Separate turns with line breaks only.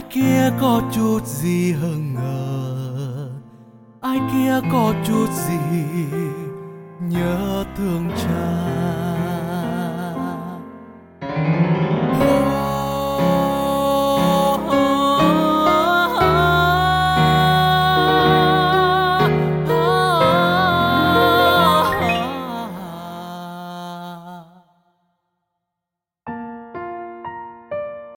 kia có chút gì hờ ngờ, ai kia có chút gì nhớ thương cha.